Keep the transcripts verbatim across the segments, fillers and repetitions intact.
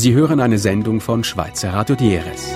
Sie hören eine Sendung von Schweizer Radio D R S.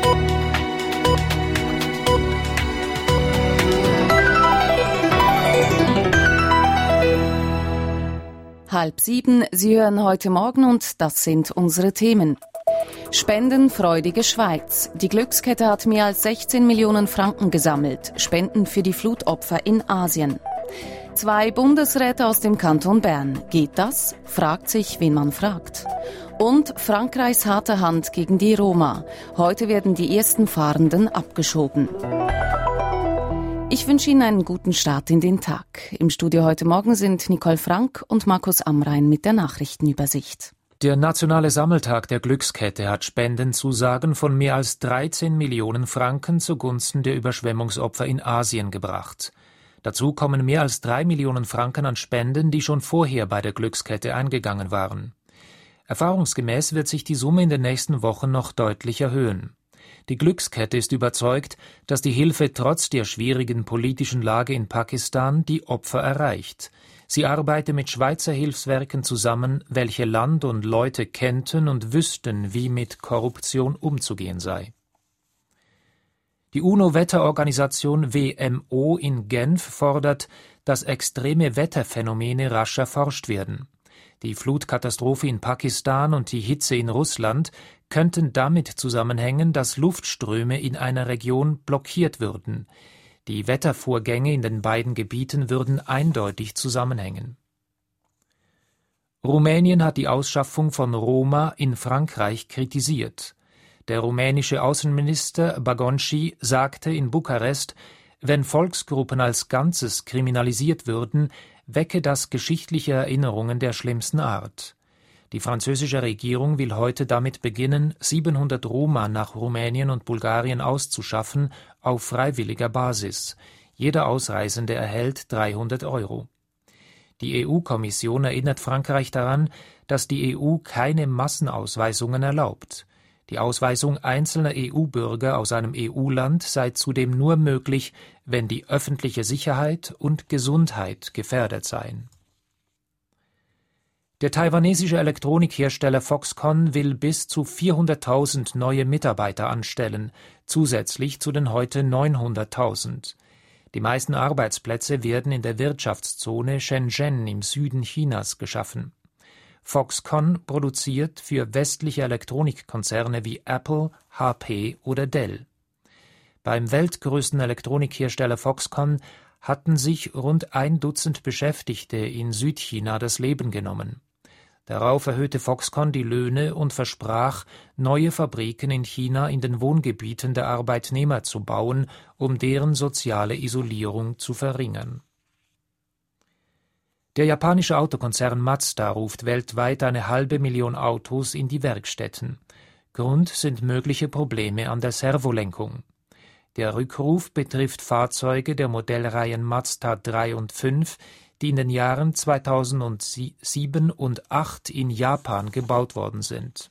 Halb sieben, Sie hören heute Morgen und das sind unsere Themen. Spendenfreudige Schweiz. Die Glückskette hat mehr als sechzehn Millionen Franken gesammelt. Spenden für die Flutopfer in Asien. Zwei Bundesräte aus dem Kanton Bern. Geht das? Fragt sich, wen man fragt. Und Frankreichs harte Hand gegen die Roma. Heute werden die ersten Fahrenden abgeschoben. Ich wünsche Ihnen einen guten Start in den Tag. Im Studio heute Morgen sind Nicole Frank und Markus Amrein mit der Nachrichtenübersicht. Der Nationale Sammeltag der Glückskette hat Spendenzusagen von mehr als dreizehn Millionen Franken zugunsten der Überschwemmungsopfer in Asien gebracht. Dazu kommen mehr als drei Millionen Franken an Spenden, die schon vorher bei der Glückskette eingegangen waren. Erfahrungsgemäß wird sich die Summe in den nächsten Wochen noch deutlich erhöhen. Die Glückskette ist überzeugt, dass die Hilfe trotz der schwierigen politischen Lage in Pakistan die Opfer erreicht. Sie arbeite mit Schweizer Hilfswerken zusammen, welche Land und Leute kennten und wüssten, wie mit Korruption umzugehen sei. Die UNO-Wetterorganisation W M O in Genf fordert, dass extreme Wetterphänomene rasch erforscht werden. Die Flutkatastrophe in Pakistan und die Hitze in Russland könnten damit zusammenhängen, dass Luftströme in einer Region blockiert würden. Die Wettervorgänge in den beiden Gebieten würden eindeutig zusammenhängen. Rumänien hat die Ausschaffung von Roma in Frankreich kritisiert. Der rumänische Außenminister Bagonci sagte in Bukarest, wenn Volksgruppen als Ganzes kriminalisiert würden, wecke das geschichtliche Erinnerungen der schlimmsten Art. Die französische Regierung will heute damit beginnen, siebenhundert Roma nach Rumänien und Bulgarien auszuschaffen, auf freiwilliger Basis. Jeder Ausreisende erhält dreihundert Euro. Die E U-Kommission erinnert Frankreich daran, dass die E U keine Massenausweisungen erlaubt. Die Ausweisung einzelner E U-Bürger aus einem E U-Land sei zudem nur möglich, wenn die öffentliche Sicherheit und Gesundheit gefährdet seien. Der taiwanesische Elektronikhersteller Foxconn will bis zu vierhunderttausend neue Mitarbeiter anstellen, zusätzlich zu den heute neunhunderttausend. Die meisten Arbeitsplätze werden in der Wirtschaftszone Shenzhen im Süden Chinas geschaffen. Foxconn produziert für westliche Elektronikkonzerne wie Apple, H P oder Dell. Beim weltgrößten Elektronikhersteller Foxconn hatten sich rund ein Dutzend Beschäftigte in Südchina das Leben genommen. Darauf erhöhte Foxconn die Löhne und versprach, neue Fabriken in China in den Wohngebieten der Arbeitnehmer zu bauen, um deren soziale Isolierung zu verringern. Der japanische Autokonzern Mazda ruft weltweit eine halbe Million Autos in die Werkstätten. Grund sind mögliche Probleme an der Servolenkung. Der Rückruf betrifft Fahrzeuge der Modellreihen Mazda drei und fünf, die in den Jahren zweitausendsieben und zweitausendacht in Japan gebaut worden sind.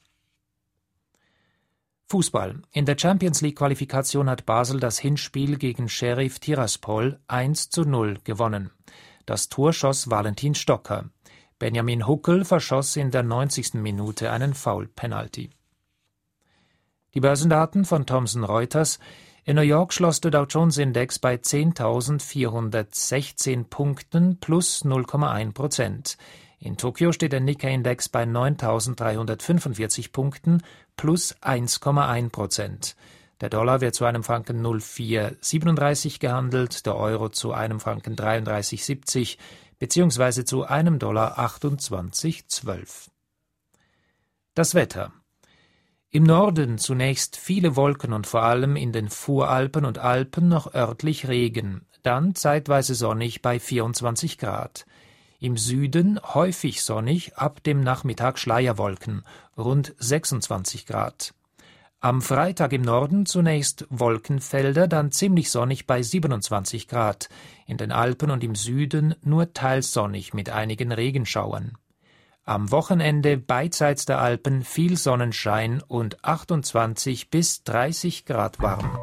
Fußball. In der Champions-League-Qualifikation hat Basel das Hinspiel gegen Sheriff Tiraspol eins zu null gewonnen. Das Tor schoss Valentin Stocker. Benjamin Huckel verschoss in der neunzigsten Minute einen Foul-Penalty. Die Börsendaten von Thomson Reuters. In New York schloss der Dow-Jones-Index bei zehntausendvierhundertsechzehn Punkten plus null Komma eins Prozent. In Tokio steht der Nikkei-Index bei neuntausenddreihundertfünfundvierzig Punkten plus eins Komma eins Prozent. Der Dollar wird zu einem Franken null Komma vier siebenunddreißig gehandelt, der Euro zu einem Franken dreiunddreißig Komma siebzig bzw. zu einem Dollar achtundzwanzig Komma zwölf. Das Wetter. Im Norden zunächst viele Wolken und vor allem in den Voralpen und Alpen noch örtlich Regen, dann zeitweise sonnig bei vierundzwanzig Grad. Im Süden häufig sonnig, ab dem Nachmittag Schleierwolken, rund sechsundzwanzig Grad. Am Freitag im Norden zunächst Wolkenfelder, dann ziemlich sonnig bei siebenundzwanzig Grad, in den Alpen und im Süden nur teils sonnig mit einigen Regenschauern. Am Wochenende beidseits der Alpen viel Sonnenschein und achtundzwanzig bis dreißig Grad warm.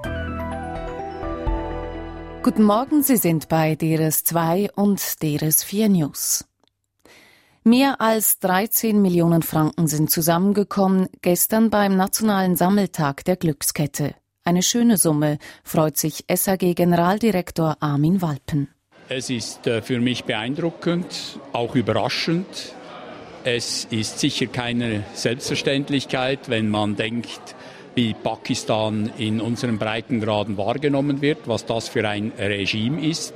Guten Morgen, Sie sind bei D R S zwei und D R S vier News. Mehr als dreizehn Millionen Franken sind zusammengekommen, gestern beim Nationalen Sammeltag der Glückskette. Eine schöne Summe, freut sich S A G-Generaldirektor Armin Walpen. Es ist für mich beeindruckend, auch überraschend. Es ist sicher keine Selbstverständlichkeit, wenn man denkt, wie Pakistan in unseren Breitengraden wahrgenommen wird, was das für ein Regime ist.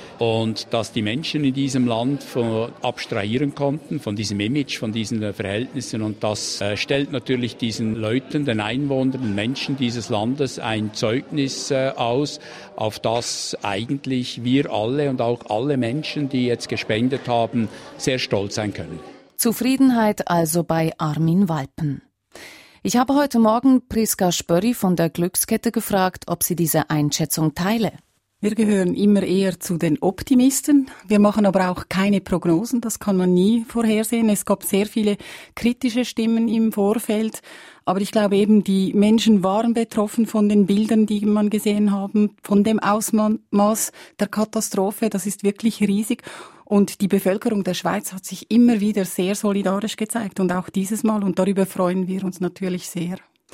Und dass die Menschen in diesem Land von, abstrahieren konnten von diesem Image, von diesen Verhältnissen. Und das äh, stellt natürlich diesen Leuten, den Einwohnern, den Menschen dieses Landes ein Zeugnis äh, aus, auf das eigentlich wir alle und auch alle Menschen, die jetzt gespendet haben, sehr stolz sein können. Zufriedenheit also bei Armin Walpen. Ich habe heute Morgen Priska Spörri von der Glückskette gefragt, ob sie diese Einschätzung teile. Wir gehören immer eher zu den Optimisten. Wir machen aber auch keine Prognosen, das kann man nie vorhersehen. Es gab sehr viele kritische Stimmen im Vorfeld, aber ich glaube eben, die Menschen waren betroffen von den Bildern, die man gesehen haben, von dem Ausmaß der Katastrophe. Das ist wirklich riesig. Und die Bevölkerung der Schweiz hat sich immer wieder sehr solidarisch gezeigt und auch dieses Mal. Und darüber freuen wir uns natürlich sehr.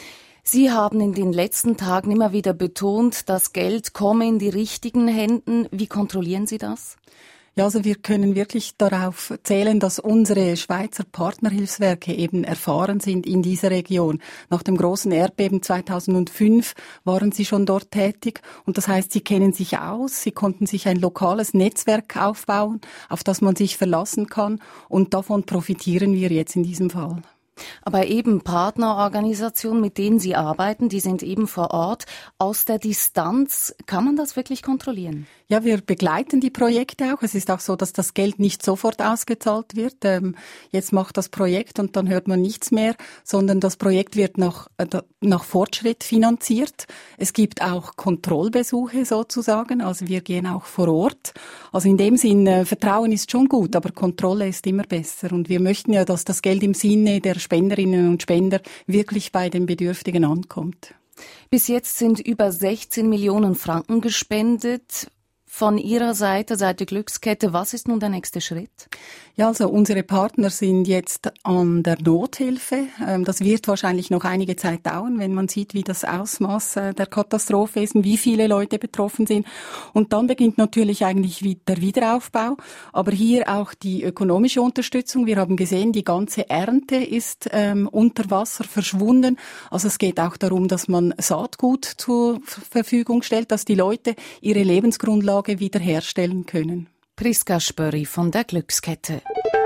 Sie haben in den letzten Tagen immer wieder betont, das Geld komme in die richtigen Händen. Wie kontrollieren Sie das? Ja, also wir können wirklich darauf zählen, dass unsere Schweizer Partnerhilfswerke eben erfahren sind in dieser Region. Nach dem großen Erdbeben zweitausendfünf waren sie schon dort tätig und das heißt, sie kennen sich aus, sie konnten sich ein lokales Netzwerk aufbauen, auf das man sich verlassen kann und davon profitieren wir jetzt in diesem Fall. Aber eben Partnerorganisationen, mit denen Sie arbeiten, die sind eben vor Ort. Aus der Distanz, kann man das wirklich kontrollieren? Ja, wir begleiten die Projekte auch. Es ist auch so, dass das Geld nicht sofort ausgezahlt wird. Ähm, jetzt macht das Projekt und dann hört man nichts mehr, sondern das Projekt wird nach, äh, nach Fortschritt finanziert. Es gibt auch Kontrollbesuche sozusagen, also wir gehen auch vor Ort. Also in dem Sinn, äh, Vertrauen ist schon gut, aber Kontrolle ist immer besser. Und wir möchten ja, dass das Geld im Sinne der Spenderinnen und Spender wirklich bei den Bedürftigen ankommt. Bis jetzt sind über sechzehn Millionen Franken gespendet. Von Ihrer Seite, Seite Glückskette, was ist nun der nächste Schritt? Ja, also unsere Partner sind jetzt an der Nothilfe. Das wird wahrscheinlich noch einige Zeit dauern, wenn man sieht, wie das Ausmaß der Katastrophe ist und wie viele Leute betroffen sind. Und dann beginnt natürlich eigentlich der Wiederaufbau, aber hier auch die ökonomische Unterstützung. Wir haben gesehen, die ganze Ernte ist ähm, unter Wasser verschwunden. Also es geht auch darum, dass man Saatgut zur Verfügung stellt, dass die Leute ihre Lebensgrundlage wiederherstellen können. Priska Spörri von der Glückskette.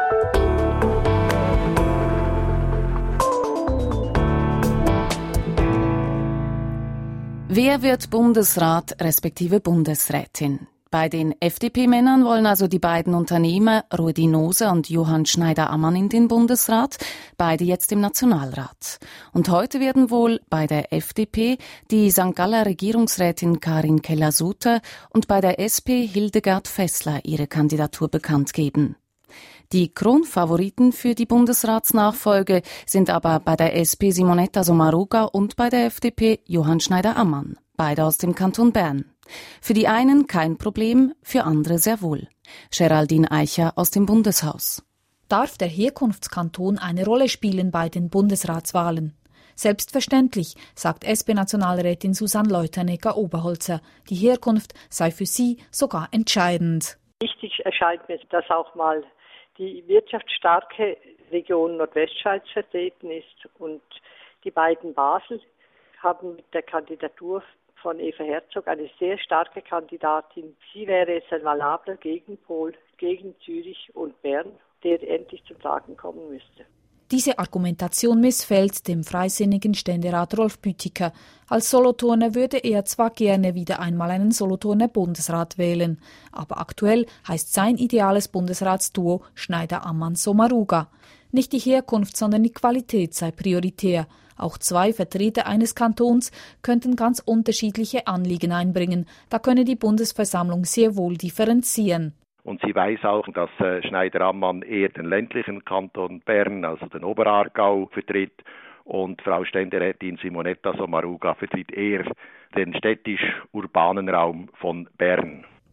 Wer wird Bundesrat respektive Bundesrätin? Bei den F D P-Männern wollen also die beiden Unternehmer Rudi Noser und Johann Schneider-Ammann in den Bundesrat, beide jetzt im Nationalrat. Und heute werden wohl bei der F D P die Sankt Galler Regierungsrätin Karin Keller-Sutter und bei der S P Hildegard Fessler ihre Kandidatur bekannt geben. Die Kronfavoriten für die Bundesratsnachfolge sind aber bei der S P Simonetta Sommaruga und bei der F D P Johann Schneider-Ammann, beide aus dem Kanton Bern. Für die einen kein Problem, für andere sehr wohl. Geraldine Eicher aus dem Bundeshaus. Darf der Herkunftskanton eine Rolle spielen bei den Bundesratswahlen? Selbstverständlich, sagt S P-Nationalrätin Susanne Leutenegger-Oberholzer. Die Herkunft sei für sie sogar entscheidend. Wichtig erscheint mir, dass auch mal die wirtschaftsstarke Region Nordwestschweiz vertreten ist. Und die beiden Basel haben mit der Kandidatur von Eva Herzog eine sehr starke Kandidatin. Sie wäre jetzt ein valabler Gegenpol gegen Zürich und Bern, der endlich zum Tragen kommen müsste. Diese Argumentation missfällt dem freisinnigen Ständerat Rolf Büttiker. Als Solothurner würde er zwar gerne wieder einmal einen Solothurner Bundesrat wählen, aber aktuell heißt sein ideales Bundesratsduo Schneider-Ammann-Sommaruga. Nicht die Herkunft, sondern die Qualität sei prioritär. Auch zwei Vertreter eines Kantons könnten ganz unterschiedliche Anliegen einbringen. Da könne die Bundesversammlung sehr wohl differenzieren. Und sie weiß auch, dass äh, Schneider-Ammann eher den ländlichen Kanton Bern, also den Oberaargau, vertritt. Und Frau Ständerätin Simonetta Sommaruga vertritt eher den städtisch-urbanen Raum von Bern.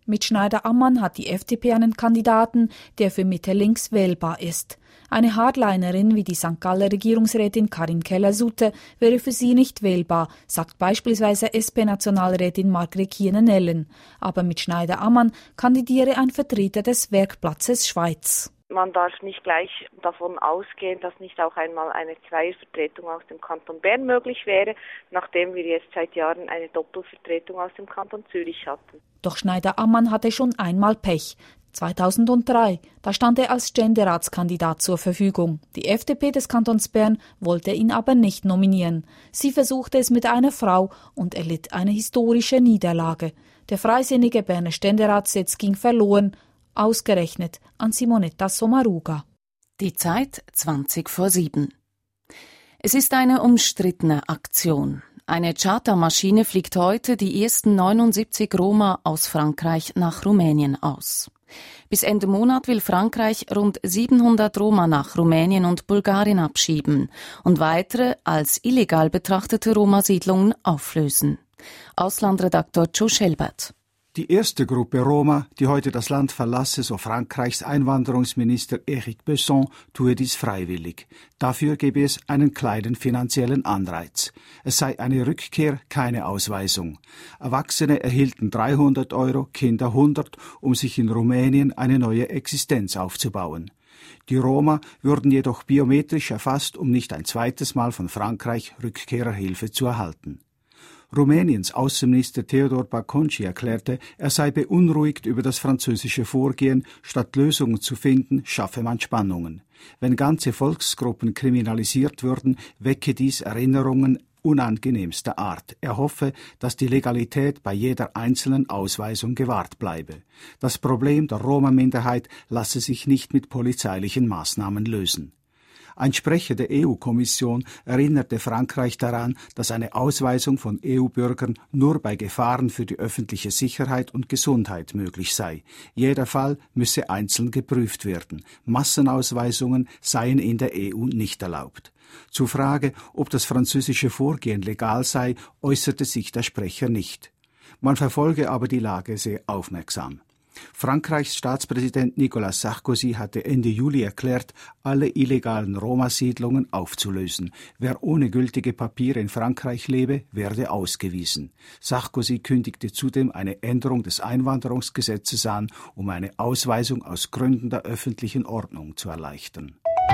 Mit Schneider-Ammann hat die F D P einen Kandidaten, der für Mitte-Links wählbar ist. Eine Hardlinerin wie die Sankt Galler Regierungsrätin Karin Keller-Sutter wäre für sie nicht wählbar, sagt beispielsweise S P-Nationalrätin Margret Kiene-Nellen. Aber mit Schneider-Ammann kandidiere ein Vertreter des Werkplatzes Schweiz. Man darf nicht gleich davon ausgehen, dass nicht auch einmal eine Zweiervertretung aus dem Kanton Bern möglich wäre, nachdem wir jetzt seit Jahren eine Doppelvertretung aus dem Kanton Zürich hatten. Doch Schneider-Ammann hatte schon einmal Pech. zweitausenddrei, da stand er als Ständeratskandidat zur Verfügung. Die F D P des Kantons Bern wollte ihn aber nicht nominieren. Sie versuchte es mit einer Frau und erlitt eine historische Niederlage. Der freisinnige Berner Ständeratssitz ging verloren, ausgerechnet an Simonetta Sommaruga. Die Zeit zwanzig vor sieben. Es ist eine umstrittene Aktion. Eine Chartermaschine fliegt heute die ersten neunundsiebzig Roma aus Frankreich nach Rumänien aus. Bis Ende Monat will Frankreich rund siebenhundert Roma nach Rumänien und Bulgarien abschieben und weitere als illegal betrachtete Roma-Siedlungen auflösen. Auslandredaktor Joe Schelbert. Die erste Gruppe Roma, die heute das Land verlasse, so Frankreichs Einwanderungsminister Éric Besson, tue dies freiwillig. Dafür gebe es einen kleinen finanziellen Anreiz. Es sei eine Rückkehr, keine Ausweisung. Erwachsene erhielten dreihundert Euro, Kinder hundert, um sich in Rumänien eine neue Existenz aufzubauen. Die Roma würden jedoch biometrisch erfasst, um nicht ein zweites Mal von Frankreich Rückkehrerhilfe zu erhalten. Rumäniens Außenminister Teodor Bacconci erklärte, er sei beunruhigt über das französische Vorgehen. Statt Lösungen zu finden, schaffe man Spannungen. Wenn ganze Volksgruppen kriminalisiert würden, wecke dies Erinnerungen unangenehmster Art. Er hoffe, dass die Legalität bei jeder einzelnen Ausweisung gewahrt bleibe. Das Problem der Roma-Minderheit lasse sich nicht mit polizeilichen Maßnahmen lösen. Ein Sprecher der E U-Kommission erinnerte Frankreich daran, dass eine Ausweisung von E U-Bürgern nur bei Gefahren für die öffentliche Sicherheit und Gesundheit möglich sei. Jeder Fall müsse einzeln geprüft werden. Massenausweisungen seien in der E U nicht erlaubt. Zur Frage, ob das französische Vorgehen legal sei, äußerte sich der Sprecher nicht. Man verfolge aber die Lage sehr aufmerksam. Frankreichs Staatspräsident Nicolas Sarkozy hatte Ende Juli erklärt, alle illegalen Roma-Siedlungen aufzulösen. Wer ohne gültige Papiere in Frankreich lebe, werde ausgewiesen. Sarkozy kündigte zudem eine Änderung des Einwanderungsgesetzes an, um eine Ausweisung aus Gründen der öffentlichen Ordnung zu erleichtern.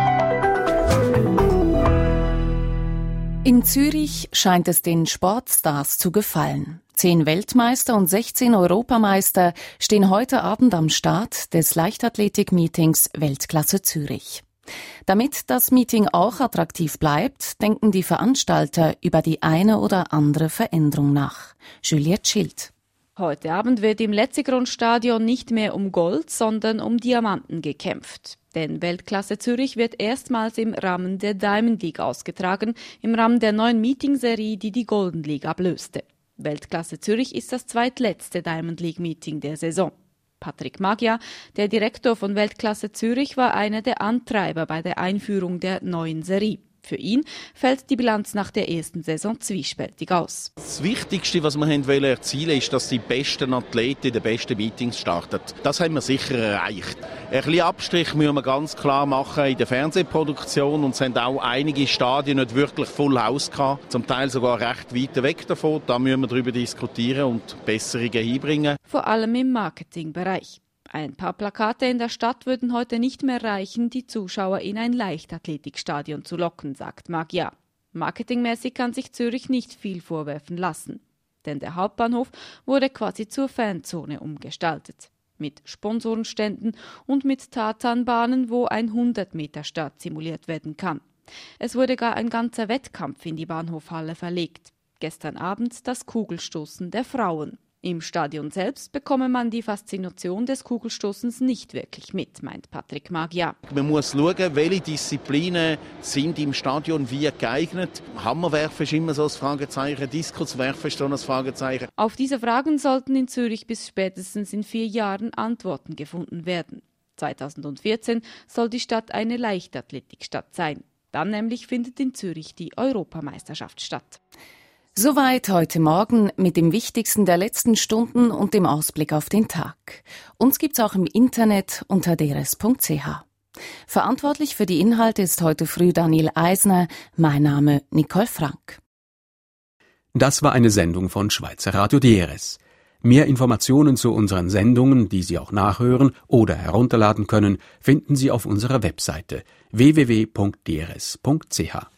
In Zürich scheint es den Sportstars zu gefallen. Zehn Weltmeister und sechzehn Europameister stehen heute Abend am Start des Leichtathletik-Meetings Weltklasse Zürich. Damit das Meeting auch attraktiv bleibt, denken die Veranstalter über die eine oder andere Veränderung nach. Juliette Schild. Heute Abend wird im Letzigrund-Stadion nicht mehr um Gold, sondern um Diamanten gekämpft. Denn Weltklasse Zürich wird erstmals im Rahmen der Diamond League ausgetragen, im Rahmen der neuen Meeting-Serie, die die Golden League ablöste. Weltklasse Zürich ist das zweitletzte Diamond League Meeting der Saison. Patrick Magyar, der Direktor von Weltklasse Zürich, war einer der Antreiber bei der Einführung der neuen Serie. Für ihn fällt die Bilanz nach der ersten Saison zwiespältig aus. Das Wichtigste, was wir haben wollen erzielen, ist, dass die besten Athleten in den besten Meetings starten. Das haben wir sicher erreicht. Ein bisschen Abstrich müssen wir ganz klar machen in der Fernsehproduktion, und es haben auch einige Stadien nicht wirklich Full House gehabt, zum Teil sogar recht weit weg davon. Da müssen wir darüber diskutieren und Besserungen einbringen. Vor allem im Marketingbereich. Ein paar Plakate in der Stadt würden heute nicht mehr reichen, die Zuschauer in ein Leichtathletikstadion zu locken, sagt Magyar. Marketingmäßig kann sich Zürich nicht viel vorwerfen lassen. Denn der Hauptbahnhof wurde quasi zur Fanzone umgestaltet. Mit Sponsorenständen und mit Tatanbahnen, wo ein hundert Meter Start simuliert werden kann. Es wurde gar ein ganzer Wettkampf in die Bahnhofhalle verlegt. Gestern Abend das Kugelstoßen der Frauen. Im Stadion selbst bekomme man die Faszination des Kugelstoßens nicht wirklich mit, meint Patrick Magyar. Man muss schauen, welche Disziplinen sind im Stadion wie geeignet. Hammerwerfen ist immer so ein Fragezeichen, Diskuswerfen ist so ein Fragezeichen. Auf diese Fragen sollten in Zürich bis spätestens in vier Jahren Antworten gefunden werden. zweitausendvierzehn soll die Stadt eine Leichtathletikstadt sein. Dann nämlich findet in Zürich die Europameisterschaft statt. Soweit heute Morgen mit dem Wichtigsten der letzten Stunden und dem Ausblick auf den Tag. Uns gibt's auch im Internet unter d r s punkt c h. Verantwortlich für die Inhalte ist heute früh Daniel Eisner. Mein Name Nicole Frank. Das war eine Sendung von Schweizer Radio D R S. Mehr Informationen zu unseren Sendungen, die Sie auch nachhören oder herunterladen können, finden Sie auf unserer Webseite w w w punkt d r s punkt c h.